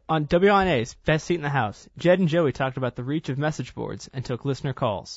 On WINA's Best Seat in the House, Jed and Joey talked about the reach of message boards and took listener calls.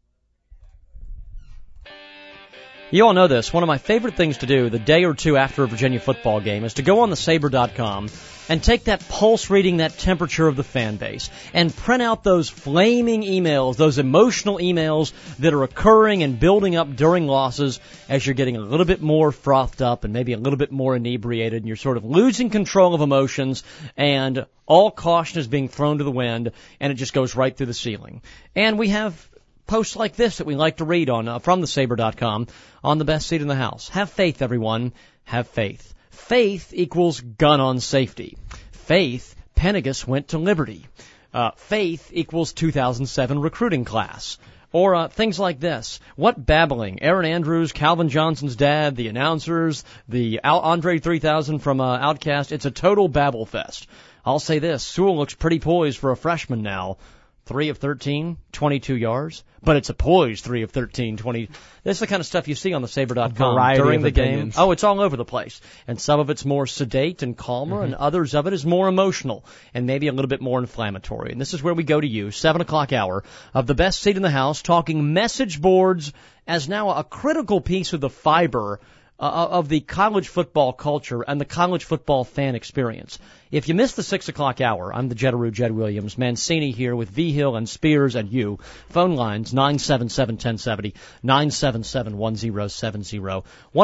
You all know this. One of my favorite things to do the day or two after a Virginia football game is to go on the Sabre.com and take that pulse reading, that temperature of the fan base, and print out those flaming emails, those emotional emails that are occurring and building up during losses as you're getting a little bit more frothed up and maybe a little bit more inebriated, and you're sort of losing control of emotions, and all caution is being thrown to the wind, and it just goes right through the ceiling. And we have posts like this that we like to read on from the Sabre.com on the Best Seat in the House. Have faith, everyone. Have faith. Faith equals gun on safety. Faith, Pennegus went to Liberty. Faith equals 2007 recruiting class. Or things like this. What babbling. Aaron Andrews, Calvin Johnson's dad, the announcers, the Andre 3000 from Outkast. It's a total babble fest. I'll say this. Sewell looks pretty poised for a freshman now. 3 of 13, 22 yards. But it's a poised 3 of 13, 20. That's the kind of stuff you see on the Sabre.com during the game. Oh, it's all over the place. And some of it's more sedate and calmer, and others of it is more emotional and maybe a little bit more inflammatory. And this is where we go to you, 7 o'clock hour of the Best Seat in the House, talking message boards as now a critical piece of the fiber of the college football culture and the college football fan experience. If you missed the 6 o'clock hour, I'm the Jettaroo, Jed Williams, Mancini here with V. Hill and Spears and you. Phone lines 977-1070, 977-1070,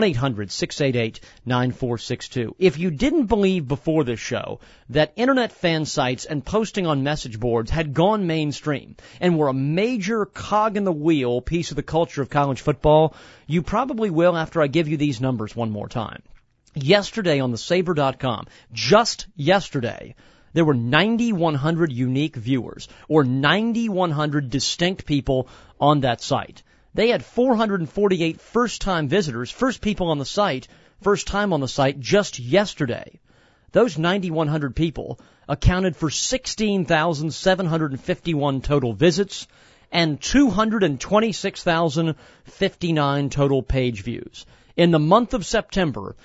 1-800-688-9462. If you didn't believe before this show that internet fan sites and posting on message boards had gone mainstream and were a major cog in the wheel piece of the culture of college football, you probably will after I give you these numbers one more time. Yesterday on the Sabre.com, just yesterday, there were 9,100 unique viewers, or 9,100 distinct people on that site. They had 448 first-time visitors, first people on the site, first time on the site just yesterday. Those 9,100 people accounted for 16,751 total visits and 226,059 total page views. In the month of September,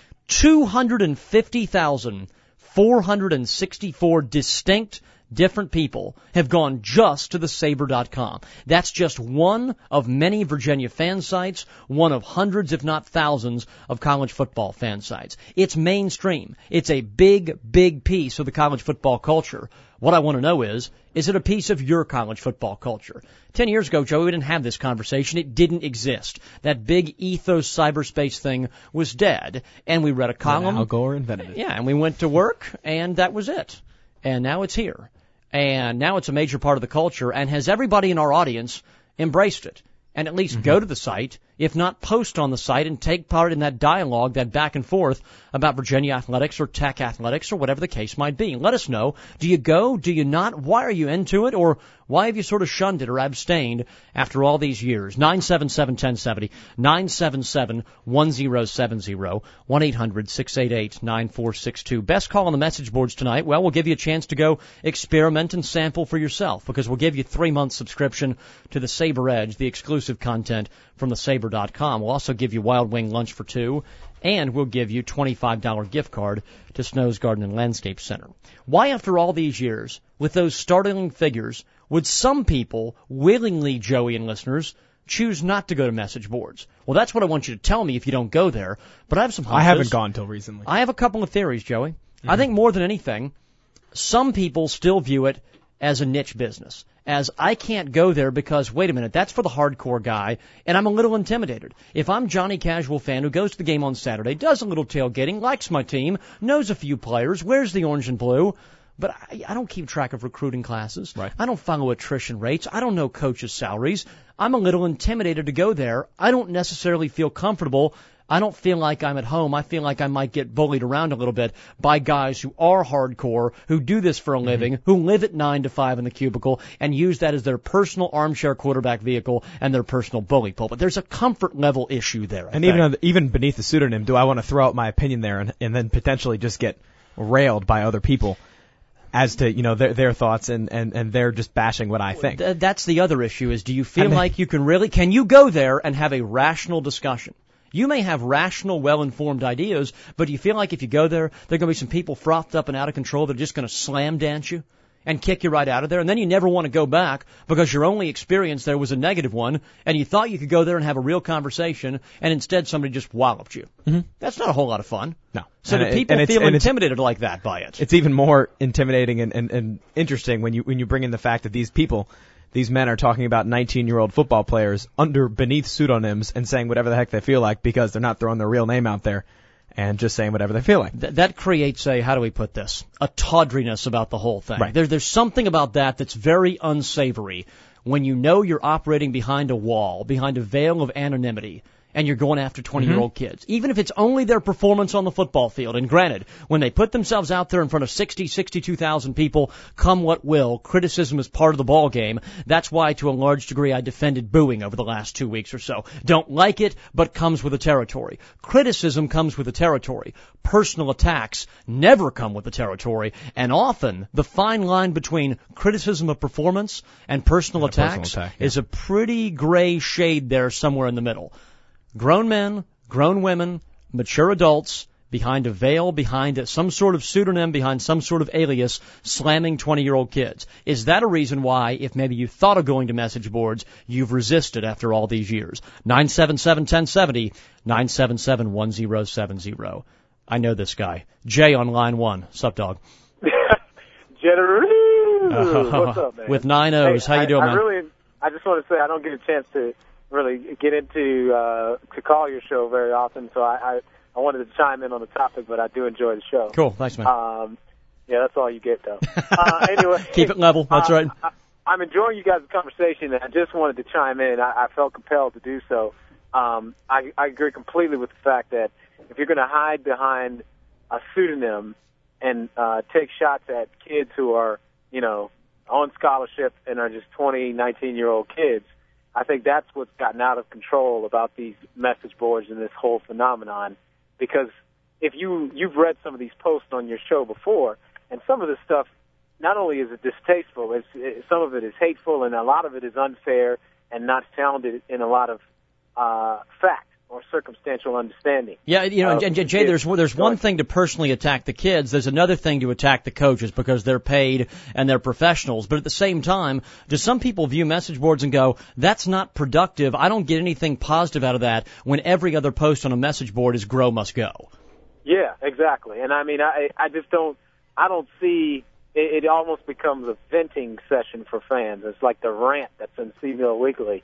250,464 distinct different people have gone just to the Sabre.com. That's just one of many Virginia fan sites, one of hundreds, if not thousands, of college football fan sites. It's mainstream. It's a big, big piece of the college football culture. What I want to know is it a piece of your college football culture? 10 years ago, Joey, we didn't have this conversation. It didn't exist. That big ethos cyberspace thing was dead. And we read a column. Al Gore invented it. Yeah, and we went to work, and that was it. And now it's here. And now it's a major part of the culture. And has everybody in our audience embraced it? And at least go to the site, if not post on the site, and take part in that dialogue, that back and forth about Virginia athletics or Tech athletics or whatever the case might be. Let us know. Do you go? Do you not? Why are you into it? Or why have you sort of shunned it or abstained after all these years? 977-1070, 977-1070, 1-800-688-9462. Best call on the message boards tonight. Well, we'll give you a chance to go experiment and sample for yourself, because we'll give you 3-month subscription to the Sabre Edge, the exclusive content from the Sabre.com. We'll also give you Wild Wing lunch for 2, and we'll give you $25 gift card to Snow's Garden and Landscape Center. Why, after all these years, with those startling figures, would some people willingly, Joey and listeners, choose not to go to message boards? Well, that's what I want you to tell me if you don't go there. But I have some hunches. I haven't gone till recently. I have a couple of theories, Joey. I think more than anything, some people still view it as a niche business. As I can't go there because, wait a minute, that's for the hardcore guy, and I'm a little intimidated. If I'm Johnny Casual fan who goes to the game on Saturday, does a little tailgating, likes my team, knows a few players, wears the orange and blue, but I don't keep track of recruiting classes. Right. I don't follow attrition rates. I don't know coaches' salaries. I'm a little intimidated to go there. I don't necessarily feel comfortable. I don't feel like I'm at home. I feel like I might get bullied around a little bit by guys who are hardcore, who do this for a living, who live at 9 to 5 in the cubicle, and use that as their personal armchair quarterback vehicle and their personal bully pulpit. There's a comfort level issue there. And even beneath the pseudonym, do I want to throw out my opinion there and then potentially just get railed by other people as to, their thoughts and they're just bashing what I think? That's the other issue is, do you feel like you can you go there and have a rational discussion? You may have rational, well-informed ideas, but you feel like if you go there, there are going to be some people frothed up and out of control that are just going to slam dance you and kick you right out of there, and then you never want to go back because your only experience there was a negative one, and you thought you could go there and have a real conversation, and instead somebody just walloped you. Mm-hmm. That's not a whole lot of fun. No. So do people feel intimidated like that by it? It's even more intimidating and interesting when you bring in the fact that these men are talking about 19-year-old football players beneath pseudonyms and saying whatever the heck they feel like because they're not throwing their real name out there and just saying whatever they feel like. That creates how do we put this? A tawdriness about the whole thing. Right. There's something about that's very unsavory when you know you're operating behind a wall, behind a veil of anonymity, and you're going after 20-year-old kids, even if it's only their performance on the football field. And granted, when they put themselves out there in front of 62,000 people, come what will, criticism is part of the ball game. That's why, to a large degree, I defended booing over the last 2 weeks or so. Don't like it, but comes with the territory. Criticism comes with the territory. Personal attacks never come with the territory, and often the fine line between criticism of performance and personal attacks is a pretty gray shade there somewhere in the middle. Grown men, grown women, mature adults, behind a veil, behind some sort of pseudonym, behind some sort of alias, slamming 20-year-old kids. Is that a reason why, if maybe you thought of going to message boards, you've resisted after all these years? 977-1070, 977-1070. I know this guy. Jay on line 1. Sup, dog? What's up, man? With 9 O's. How you doing, man? I just want to say I don't get a chance to really get into to call your show very often, so I wanted to chime in on the topic, but I do enjoy the show. Cool, thanks, man. Yeah, that's all you get, though. Anyway, keep it level. That's right. I'm enjoying you guys' conversation, and I just wanted to chime in. I felt compelled to do so. I agree completely with the fact that if you're going to hide behind a pseudonym and take shots at kids who are, on scholarship and are just 20, 19-year-old kids, I think that's what's gotten out of control about these message boards and this whole phenomenon. Because if you've read some of these posts on your show before, and some of this stuff, not only is it distasteful, some of it is hateful, and a lot of it is unfair and not founded in a lot of fact or circumstantial understanding. Yeah, and Jay, there's one thing to personally attack the kids. There's another thing to attack the coaches because they're paid and they're professionals. But at the same time, do some people view message boards and go, that's not productive, I don't get anything positive out of that, when every other post on a message board is grow must go? Yeah, exactly. And I mean, I don't see, it almost becomes a venting session for fans. It's like the rant that's in Seaville Weekly.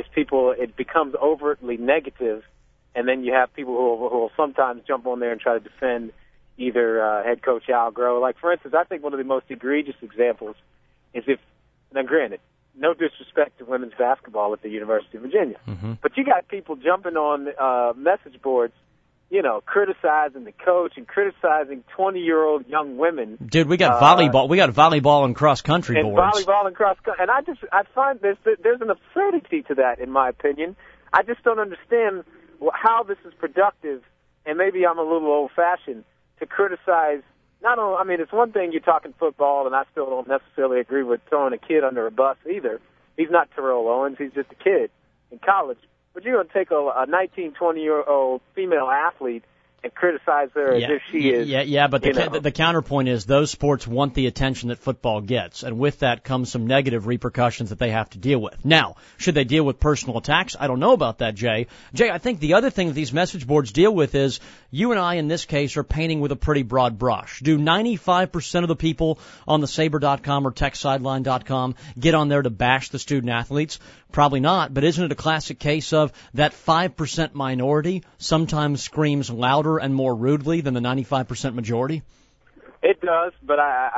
It becomes overtly negative, and then you have people who will sometimes jump on there and try to defend either head coach Al Groh. Like, for instance, I think one of the most egregious examples is now granted, no disrespect to women's basketball at the University of Virginia, but you got people jumping on message boards, criticizing the coach and criticizing 20-year-old young women. Dude, we got volleyball. We got volleyball and cross-country boards. Volleyball and cross-country. And I find there's an absurdity to that, in my opinion. I just don't understand how this is productive, and maybe I'm a little old-fashioned, to criticize not only, I mean, it's one thing you're talking football, and I still don't necessarily agree with throwing a kid under a bus either. He's not Terrell Owens. He's just a kid in college. But you're going to take a 19, 20-year-old female athlete and criticize her as if she is. Yeah, but the counterpoint is those sports want the attention that football gets, and with that comes some negative repercussions that they have to deal with. Now, should they deal with personal attacks? I don't know about that, Jay. Jay, I think the other thing that these message boards deal with is you and I, in this case, are painting with a pretty broad brush. Do 95% of the people on the Sabre.com or TechSideline.com get on there to bash the student athletes? Probably not, but isn't it a classic case of that 5% minority sometimes screams louder and more rudely than the 95% majority? It does, but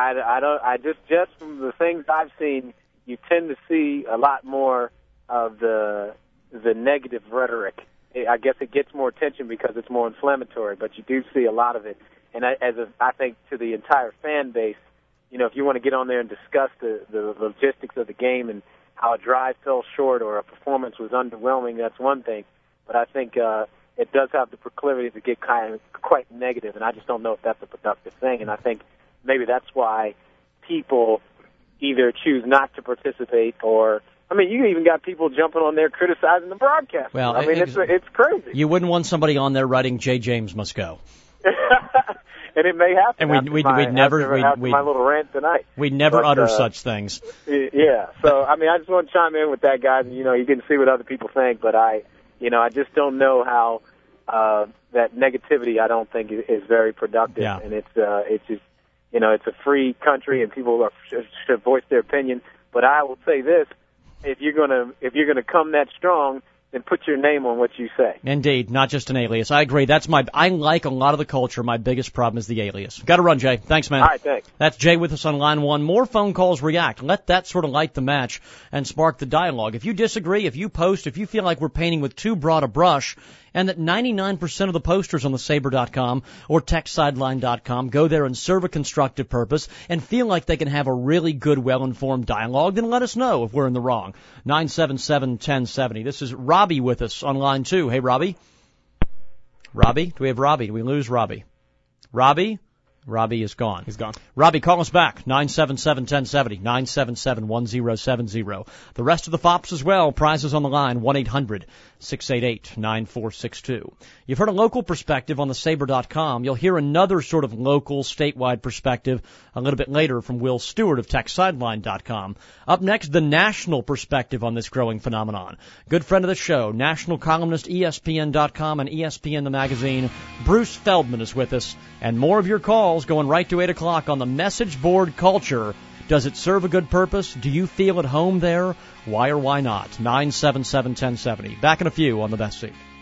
I just from the things I've seen, you tend to see a lot more of the negative rhetoric. I guess it gets more attention because it's more inflammatory, but you do see a lot of it. And I think to the entire fan base, if you want to get on there and discuss the logistics of the game and how a drive fell short or a performance was underwhelming, that's one thing. But I think it does have the proclivity to get quite negative, and I just don't know if that's a productive thing. And I think maybe that's why people either choose not to participate or I mean, you even got people jumping on there criticizing the broadcast. Well, I mean, it's crazy. You wouldn't want somebody on there writing Jay James must go. And it may happen. And we'd never after my little rant tonight. We'd never utter such things. Yeah. So I mean, I just want to chime in with that, guys. And, you can see what other people think, but I just don't know how that negativity. I don't think is very productive. Yeah. And it's just it's a free country and people should voice their opinion. But I will say this: if you're gonna come that strong, then put your name on what you say. Indeed, not just an alias. I agree. I like a lot of the culture. My biggest problem is the alias. Got to run, Jay. Thanks, man. All right, thanks. That's Jay with us on line 1. More phone calls react. Let that sort of light the match and spark the dialogue. If you disagree, if you post, if you feel like we're painting with too broad a brush, and that 99% of the posters on the Sabre.com or TechSideline.com go there and serve a constructive purpose and feel like they can have a really good, well-informed dialogue, then let us know if we're in the wrong. 977-1070. This is Robbie with us on line 2. Hey, Robbie. Robbie? Do we have Robbie? Do we lose Robbie? Robbie? Robbie is gone. He's gone. Robbie, call us back. 977-1070. 977-1070. The rest of the FOPs as well. Prizes on the line. 1-800-688-9462. You've heard a local perspective on the Sabre.com. You'll hear another sort of local, statewide perspective a little bit later from Will Stewart of TechSideline.com. Up next, the national perspective on this growing phenomenon. Good friend of the show, national columnist, ESPN.com and ESPN the magazine, Bruce Feldman is with us. And more of your calls going right to 8 o'clock on the message board culture. Does it serve a good purpose? Do you feel at home there? Why or why not? 977-1070. Back in a few on the Best Seat.